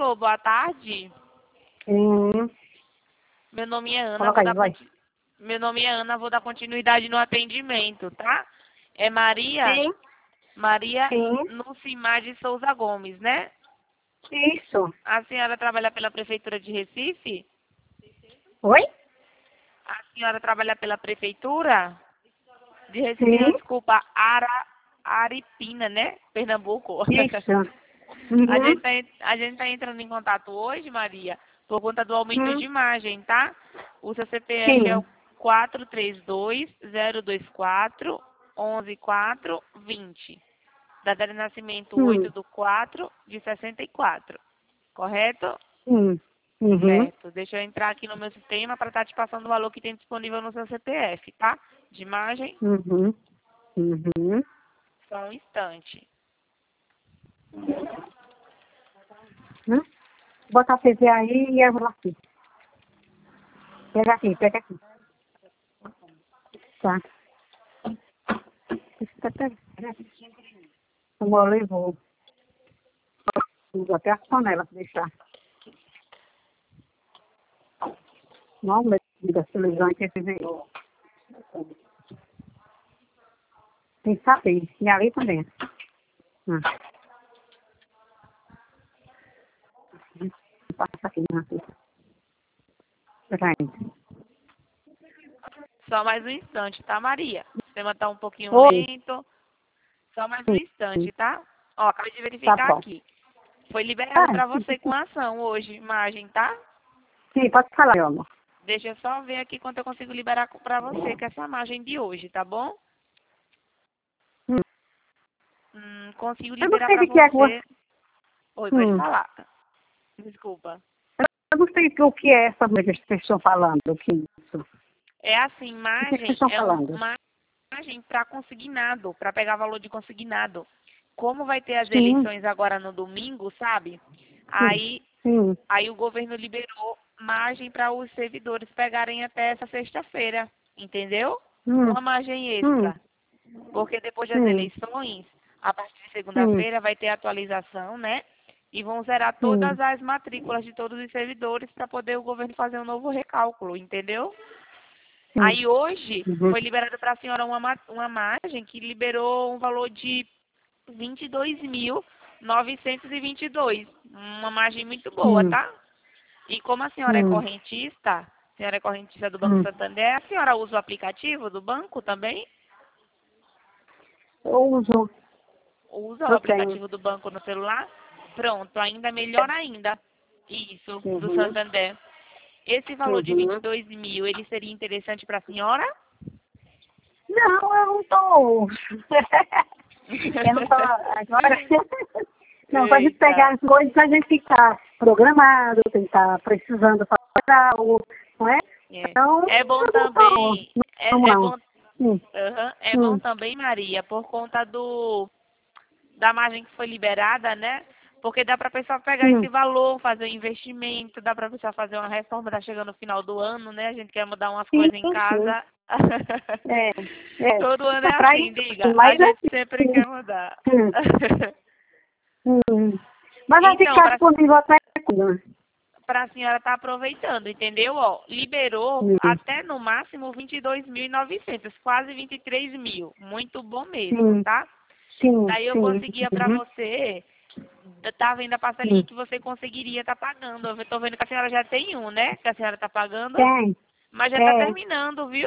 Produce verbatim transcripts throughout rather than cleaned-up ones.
Alô, boa tarde. Hum. Meu nome é Ana. Coloca Vou aí, dar vai. conti- Meu nome é Ana, vou dar continuidade no atendimento, tá? É Maria, Sim, Maria sim. Nucimar de Souza Gomes, né? Isso. A senhora trabalha pela Prefeitura de Recife? Oi? A senhora trabalha pela Prefeitura de Recife, não, Sim. desculpa, Ara, Aripina, né? Pernambuco. Isso. A Uhum. gente, tá, en- a gente tá entrando em contato hoje, Maria, por conta do aumento Hum. de imagem, tá? O seu C P F é o Sim. quatro três dois, zero dois quatro, onze quatro, vinte. Data de nascimento Hum. oito do quatro de sessenta e quatro. Correto? Hum. Uhum. Certo. Deixa eu entrar aqui no meu sistema para estar te passando o valor que tem disponível no seu C P F, tá? De imagem, Uhum. Uhum. só um instante. Hum? Bota a T V aí e eu vou aqui. Pega aqui, pega aqui. Tá. O mole levou. Uso até a panela pra deixar. Não, mas diga televisão que esse veio. Tem que saber. E ali também. Ah. Passa aqui, né? Peraí. Só mais um instante, tá, Maria? O sistema tá um pouquinho Oi. lento. Só mais um instante, tá? Ó, acabei de Tá verificar bom. aqui. Foi liberado Ah, para você com a ação hoje, imagem, tá? sim, pode falar, meu amor. Deixa eu só ver aqui quanto eu consigo liberar para você com essa imagem de hoje, tá bom? Hum. Hum, consigo Eu não liberar sei para de que é que você... você. Oi, pode Hum. falar. Desculpa. Eu não sei o que é essa coisa que vocês estão falando. O que é isso? É assim, O que vocês imagem estão é um- falando? uma imagem para consignado, para pegar valor de consignado. Como vai ter as Sim, eleições agora no domingo, sabe? sim, Aí, sim. aí o governo liberou margem para os servidores pegarem até essa sexta-feira, entendeu? Hum, Uma margem hum, extra. Porque depois das hum, eleições, a partir de hum, segunda-feira, vai ter atualização, né? E vão zerar hum, todas as matrículas de todos os servidores para poder o governo fazer um novo recálculo, entendeu? sim. Aí hoje Uhum, foi liberado para a senhora uma, ma- uma margem que liberou um valor de vinte e dois mil novecentos e vinte e dois. Uma margem muito boa, hum, tá? E como a senhora é hum, correntista, a senhora é correntista do Banco hum. Santander, a senhora usa o aplicativo do banco também? Eu uso, Usa o eu tenho. aplicativo do banco no celular? Pronto, ainda melhor ainda. Isso, do Uhum, Santander. Esse valor de vinte e uhum. dois mil, ele seria interessante para a senhora? Não, eu não tô. Eu não tô agora. Não, pra gente Eita. pegar as coisas, a gente ficar programado, tem que estar precisando fazer algo, não é? É, Então, é bom eu não tô. também, Não, é, é não. bom, Hum, aham, é bom hum, também, Maria, por conta do da margem que foi liberada, né? Porque dá para a pessoa pegar esse hum. valor, fazer um investimento, dá para a pessoa fazer uma reforma, tá chegando no final do ano, né? A gente quer mudar umas Sim, coisas em sim. casa. É, é. Todo ano É é pra assim, isso, diga. A mas gente sempre assim. quer mudar. Hum, hum. Mas vai Então, ficar para disponível até quando? para a senhora estar aproveitando, entendeu? Ó, liberou Hum, até no máximo vinte e dois mil e novecentos, quase vinte e três mil. Muito bom mesmo, sim, tá? sim, Daí eu sim. conseguia para Uhum, você, tá vendo a parcelinha hum. que você conseguiria estar pagando. Eu tô vendo que a senhora já tem um, né? Que a senhora tá pagando, Tem, mas já tá é, terminando, viu?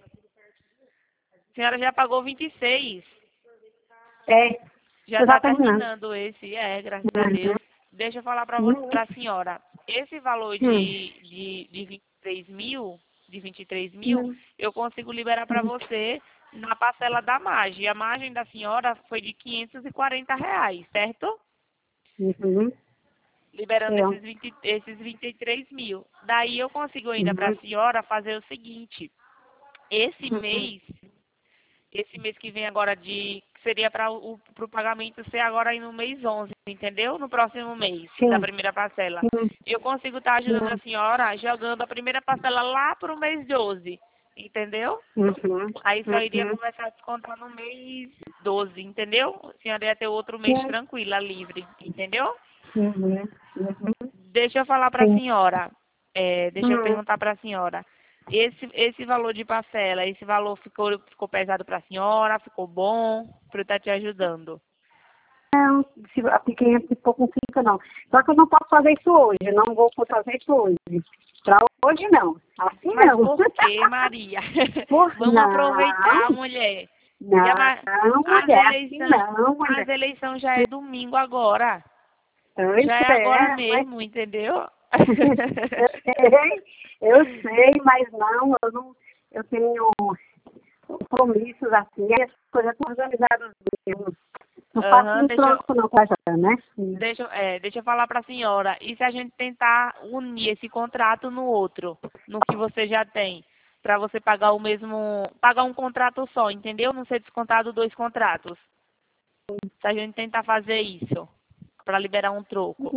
A senhora já pagou vinte e seis. é. Já Eu já tá terminando. terminando esse, é, graças a Uhum, Deus. Deixa eu falar para você, uhum, para a senhora. Esse valor hum, de, de, de vinte e três mil, de vinte e três mil, hum, eu consigo liberar para hum, você na parcela da margem. A margem da senhora foi de quinhentos e quarenta reais, certo? uhum, Liberando eu, esses, vinte, esses vinte e três mil. Daí eu consigo ainda para a uhum, senhora fazer o seguinte. Esse uhum, mês, esse mês que vem agora de seria para o pro pagamento ser agora aí no mês onze, entendeu? No próximo mês da sim, primeira parcela. sim, Eu consigo estar ajudando a sim, senhora jogando a primeira parcela lá para o mês doze, entendeu? uhum, Aí só iria uhum, começar a descontar no mês doze, entendeu? A senhora ia ter outro mês sim, tranquila, livre, entendeu? uhum, uhum. deixa eu falar para a Sim. senhora. É, deixa eu Hum. perguntar para a senhora. Esse, esse valor de parcela, esse valor ficou, ficou pesado para a senhora? Ficou bom? Para eu estar te ajudando. Não, se a pequena ficou com cinco, não. Só que eu não posso fazer isso hoje, eu não vou fazer isso hoje. Pra hoje, não. Assim, Mas não. por que, Maria? Por Vamos não. aproveitar, mulher. Não, Já, ma- as mulher, assim eleições, não, as mulher. eleições já é domingo agora. Pois Já é agora é, mas mesmo, entendeu? eu sei, eu sei, mas não, eu não, eu tenho compromissos assim, e as coisas estão organizadas mesmo. Não faço Aham, um deixa eu, troco não, tá, já, né? deixa, eu- é, deixa eu falar para a senhora. E se a gente tentar unir esse contrato no outro, no que você já tem, para você pagar o mesmo, pagar um contrato só, entendeu? Não ser descontado dois contratos. Se a gente tentar fazer isso, para liberar um troco.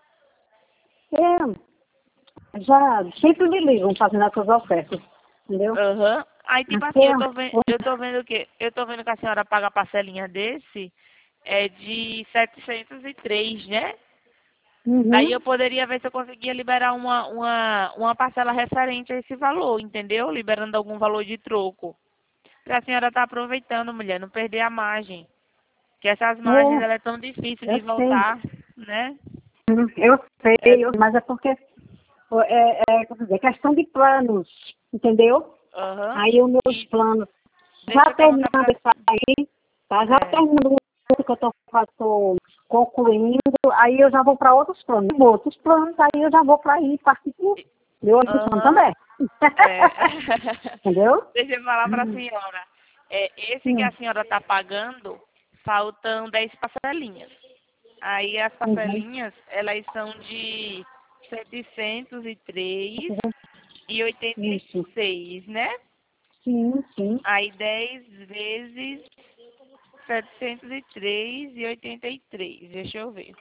É, já sempre me ligam fazendo essas ofertas, entendeu? Aham. Aí, tipo assim, Até, eu tô vendo, eu tô vendo que eu tô vendo que a senhora paga a parcelinha desse é de setecentos e três, né? Aí uhum, eu poderia ver se eu conseguia liberar uma, uma, uma parcela referente a esse valor, entendeu? Liberando algum valor de troco. Pra a senhora tá aproveitando, mulher, não perder a margem. Que essas margens, ela é tão difícil é, de eu sei, voltar, né? Hum, eu sei, É, eu- mas é porque é, é, como dizer, é questão de planos, entendeu? aham. Aí os meus E planos, deixa já eu perguntar terminando pra... isso aí, tá? Já É, terminando o que eu estou concluindo, aí eu já vou para outros planos. Outros planos, aí eu já vou para aí, partir do outro plano aham. também. É. Entendeu? Deixa eu falar para a Hum, senhora. É, esse que hum, a senhora está pagando, faltam dez parcelinhas. Aí as uhum. parcelinhas, elas são de setecentos e três e oitenta e Isso. seis, né? Sim, sim. Aí dez vezes setecentos e três e oitenta e três. Deixa eu ver.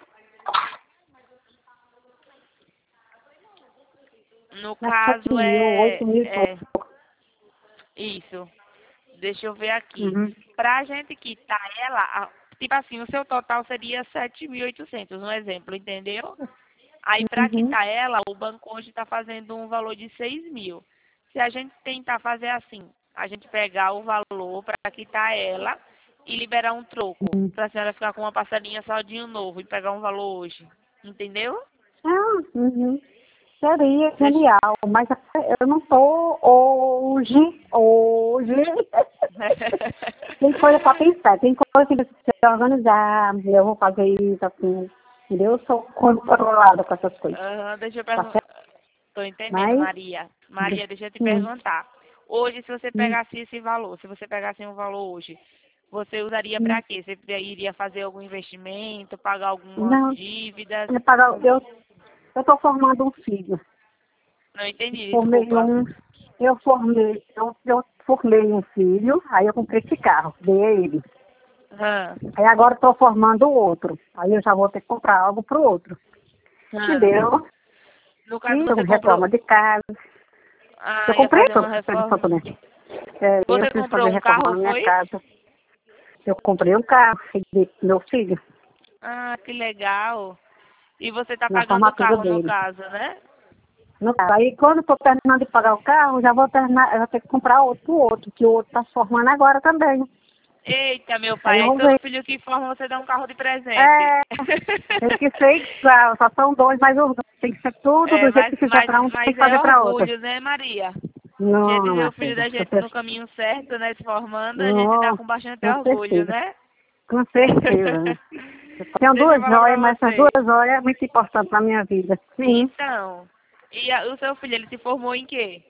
No Mas sete caso mil, é, oito mil e é pouco. isso. Deixa eu ver aqui. Uhum. Pra gente quitar ela, a- tipo assim, o seu total seria sete mil e oitocentos, um exemplo, entendeu? Aí pra Uhum. quitar ela, o banco hoje está fazendo um valor de seis mil. Se a gente tentar fazer assim, a gente pegar o valor para quitar ela e liberar um troco, Uhum. pra senhora ficar com uma parcelinha só de um novo e pegar um valor hoje. Entendeu? Ah, uhum. Seria Deixa... genial, mas eu não tô hoje, hoje. Tem coisa para pensar, tem coisa que precisa se organizar, eu vou fazer isso assim, entendeu? Eu sou controlada com essas coisas, Aham, deixa eu tá perguntar. certo? Tô entendendo, Mas, Maria. Maria, deixa eu te hum, perguntar. Hoje, se você hum, pegasse esse valor, se você pegasse um valor hoje, você usaria hum. para quê? Você iria fazer algum investimento, pagar algumas Não, dívidas? eu pagar- eu eu tô formando um filho. Não entendi, Formei desculpa. um, eu formei, eu, eu formei um filho, aí eu comprei esse carro, dei a ele. Hã, Aí agora estou formando o outro. Aí eu já vou ter que comprar algo pro outro. hã. Entendeu? No E caso, você eu reforma comprou... de casa. Eu Ah, ia comprei fazer tudo uma para Santo reforma. Tomé. É, eu Você preciso comprou fazer um reforma carro, na minha foi? casa. Eu comprei um carro, dei pro meu filho, Ah, que legal. E você tá na pagando o formatura carro, no dele. caso, né? No carro. Aí quando eu estou terminando de pagar o carro, já vou terminar, eu vou ter que comprar outro pro outro, que o outro está se formando agora também. Eita, meu Aí pai, eu aí vou seu ver. filho que forma, você dá um carro de presente. É, tem que ser igual, só são dois, mas os dois tem que ser tudo É, do jeito mas, que fizer mas, para um, tem mas que é fazer para outra. orgulho, né, Maria? Gente Não, vê minha o filho filha, da com gente no certeza. caminho certo, né, se formando, a gente dá Não, com bastante com orgulho, certeza. né? Com certeza. Eu tenho Deixa eu duas falar pra joias, mas essas você. duas joias é muito importante na minha vida. Sim. Então, e a- o seu filho, ele se formou em quê?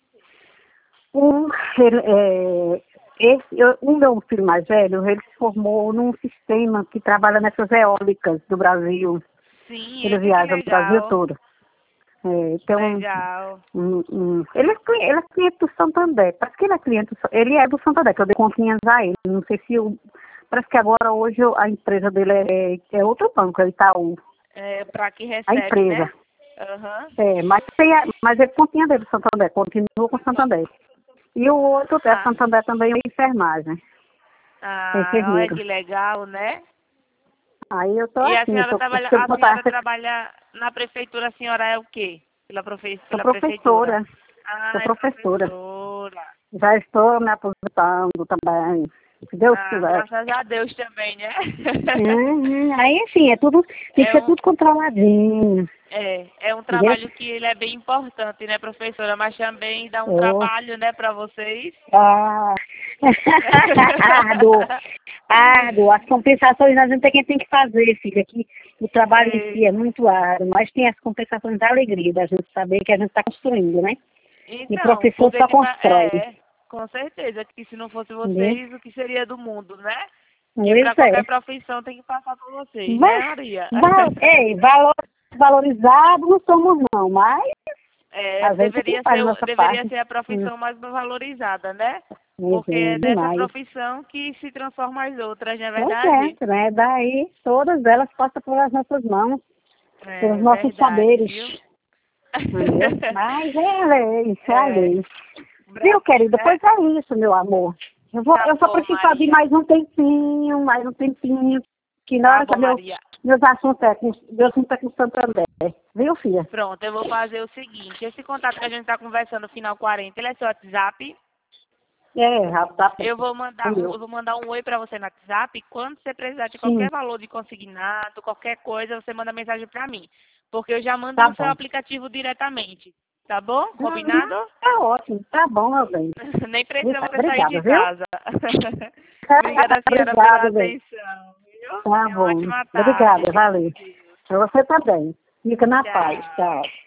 Um, ele, é, esse, eu, um meu filho mais velho, ele se formou num sistema que trabalha nessas eólicas do Brasil. Sim, Ele eita, que viaja o Brasil legal. todo. É, então, Legal. um, um, ele, é, cli- ele é cliente do Santander. Parece que ele é cliente, do Sa- ele é do Santander, que eu dei continhas a ele. Não sei se o, parece que agora hoje a empresa dele é, é outro banco, é Itaú. É, pra que A recebe, empresa. né? Aham. É, mas, tem a, mas ele continha dele do Santander, continua com o Santander. E o outro é Ah, Santander também, é enfermagem. É ah, olha enfermeiro. que legal, né? Aí eu tô E a assim, eu senhora tô, trabalha, se eu a botar senhora essa, trabalha, na prefeitura a senhora é o quê? Pela, profe... Sou Pela professora. prefeitura? Ah, Sou é professora. professora. Já estou me aposentando também. Se Deus Ah, quiser. graças a Deus também, né? Uhum. Aí, assim, é tudo, tem que É ser um, tudo controladinho. é, é um Entendeu? trabalho que ele é bem importante, né, professora? Mas também dá um Oh. trabalho, né, para vocês. Ah. Árduo. Árduo. As compensações a gente tem, tem que fazer, filha. Que o trabalho É, em si é muito árduo, mas tem as compensações da alegria, da gente saber que a gente está construindo, né? E o então, professor porque só tipo, constrói. é, com certeza que se não fosse Entendeu? vocês, o que seria do mundo, né? Que Pois para é. qualquer profissão tem que passar por vocês, né, Mas, Maria? val, ei, valor, valorizado não somos não, mas É, a gente que deveria faz ser, a o- nossa deveria parte. ser a Hum, profissão mais valorizada, né? Pois Porque é, é dessa demais. profissão que se transformam as outras, não é Pois verdade? é, né? Daí todas elas passam pelas nossas mãos, pelos É nossos verdade, saberes. viu? Entendeu? Mas é a lei, isso é a É, lei. Viu, Brasil, querida? né? Pois é isso, meu amor. Eu, vou, Tá eu só bom, preciso de Maria. mais um tempinho, mais um tempinho, que na Tá hora que bom, meu, Maria. meus assuntos é com, meus assuntos é com Santander. Viu, filha? Pronto, eu vou fazer o seguinte. Esse contato que a gente tá conversando, final quarenta, ele é seu WhatsApp. É, já tá Eu vou o mandar um, meu. eu vou mandar um oi para você no WhatsApp. Quando você precisar de Sim, qualquer valor de consignado, qualquer coisa, você manda mensagem para mim. Porque eu já mando tá no seu bom. aplicativo diretamente. Tá bom? Uhum, Combinado? tá ótimo, tá bom, meu bem. Nem precisa você sair de Obrigada, viu? casa. Obrigada, senhora, pela Obrigada, bem. atenção. Viu? Tá Tenha uma bom. ótima tarde. Obrigada, Fique valeu. com Deus. Pra você também. Fica na paz, Tchau. tchau.